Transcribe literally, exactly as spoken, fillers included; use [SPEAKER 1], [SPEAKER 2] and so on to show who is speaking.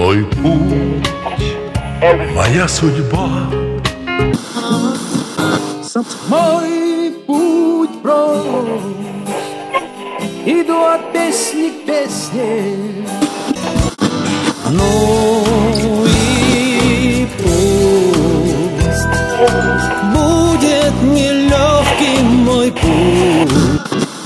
[SPEAKER 1] мой путь, моя судьба.
[SPEAKER 2] Мой путь прост, иду от песни к песне. Ну и пусть будет нелегким мой путь.